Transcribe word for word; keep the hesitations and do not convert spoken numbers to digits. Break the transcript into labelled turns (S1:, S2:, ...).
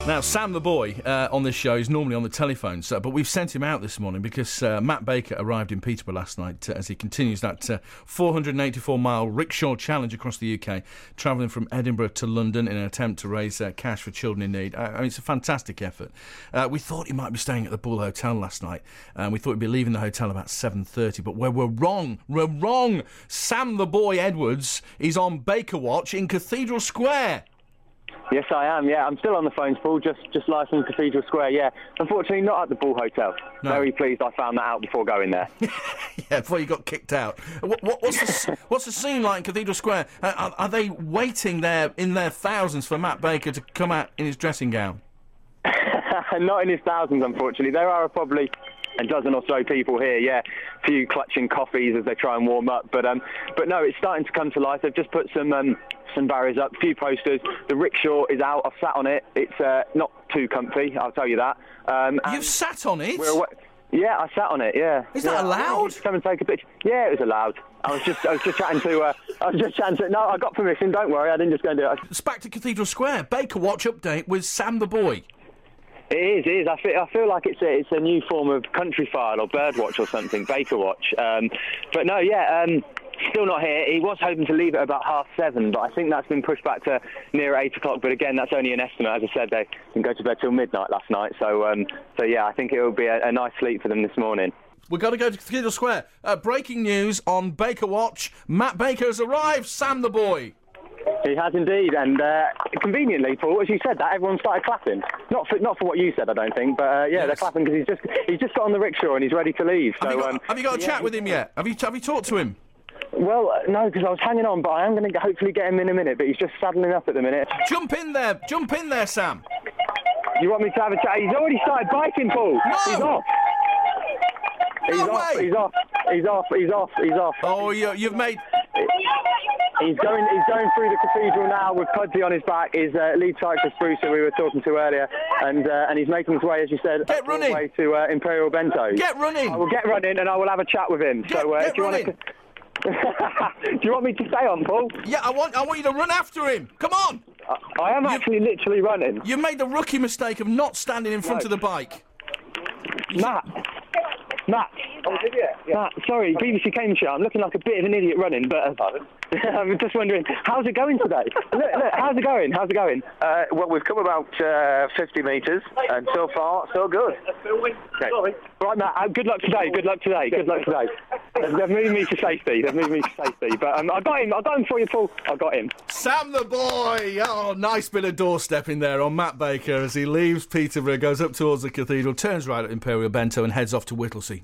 S1: Now, Sam the boy uh, on this show is normally on the telephone, so, but we've sent him out this morning because uh, Matt Baker arrived in Peterborough last night uh, as he continues that uh, four hundred eighty-four mile rickshaw challenge across the U K, travelling from Edinburgh to London in an attempt to raise uh, cash for children in need. I, I mean, it's a fantastic effort. Uh, we thought he might be staying at the Bull Hotel last night, and we thought he'd be leaving the hotel about seven thirty, but we're, we're wrong. We're wrong. Sam the boy Edwards is on Baker Watch in Cathedral Square.
S2: Yes, I am, yeah. I'm still on the phones, Paul, just just live from Cathedral Square, yeah. Unfortunately, not at the Bull Hotel.
S1: No.
S2: Very pleased I found that out before going there.
S1: Yeah, before you got kicked out. What, what, what's, the, what's the scene like in Cathedral Square? Uh, are, are they waiting there in their thousands for Matt Baker to come out in his dressing gown?
S2: Not in his thousands, unfortunately. There are probably a dozen or so people here, yeah. A few clutching coffees as they try and warm up. But um, but no, it's starting to come to life. They've just put some... Um, some barriers up, a few posters. The rickshaw is out. I've sat on it. It's uh, not too comfy, I'll tell you that. Um,
S1: You've sat on it?
S2: We're away- yeah, I sat on it. Yeah.
S1: Is
S2: yeah.
S1: that allowed?
S2: Come and take a picture. Yeah, it was allowed. I was just, I was just chatting to. Uh, I was just chatting to. No, I got permission. Don't worry. I didn't just go and do it.
S1: It's back to Cathedral Square. Baker Watch update with Sam the boy.
S2: It is, it is. I feel, I feel like it's a, it's a new form of country file or bird watch or something, Baker Watch. Um, but no, yeah, um, still not here. He was hoping to leave at about half seven, but I think that's been pushed back to near eight o'clock. But again, that's only an estimate. As I said, they didn't go to bed till midnight last night. So, um, so yeah, I think it will be a, a nice sleep for them this morning.
S1: We've got to go to Cathedral Square. Uh, breaking news on Baker Watch. Matt Baker has arrived, Sam the boy.
S2: He has indeed, and uh, conveniently, Paul, as you said that, everyone started clapping. Not for not for what you said, I don't think, but uh, yeah, yes. They're clapping because he's just he's just got on the rickshaw and he's ready to leave. So,
S1: have, you got,
S2: um,
S1: have you got a
S2: yeah,
S1: chat with him yet? Have you have you talked to him?
S2: Well, uh, no, because I was hanging on, but I am going to hopefully get him in a minute. But he's just saddling up at the minute.
S1: Jump in there, jump in there, Sam.
S2: You want me to have a chat? He's already started biking, Paul.
S1: No.
S2: He's off.
S1: No
S2: he's
S1: way.
S2: off. He's off. He's off. He's off. He's off.
S1: Oh, you, you've made.
S2: He's going. He's going through the cathedral now with Pudsey on his back. His uh, lead cyclist Bruce, who we were talking to earlier, and uh, and he's making his way, as you said,
S1: get running.
S2: All the way to uh, Imperial Bento.
S1: Get running.
S2: I will get running, and I will have a chat with him.
S1: Get,
S2: so, uh,
S1: get
S2: do you
S1: running.
S2: want to? Do you want me to stay on, Paul?
S1: Yeah, I want. I want you to run after him. Come on.
S2: I, I am You've, actually literally running.
S1: You made the rookie mistake of not standing in front
S2: no.
S1: of the bike.
S2: Matt. Matt. Oh, did you? Yeah. Matt, sorry, B B C Cambridgeshire. I'm looking like a bit of an idiot running, but uh, I'm just wondering, how's it going today? Look, look, how's it going? How's it going?
S3: Uh, well, we've come about uh, fifty metres, and so far, so good.
S2: Okay. Right, Matt, uh, good luck today, good luck today, good luck today. They've, they've moved me to safety, they've moved me to safety, but um, I got him, I got him for you, Paul. I got him.
S1: Sam the boy! Oh, nice bit of doorstepping there on Matt Baker as he leaves Peterborough, goes up towards the cathedral, turns right at Imperial Bento and heads off to Whittlesea.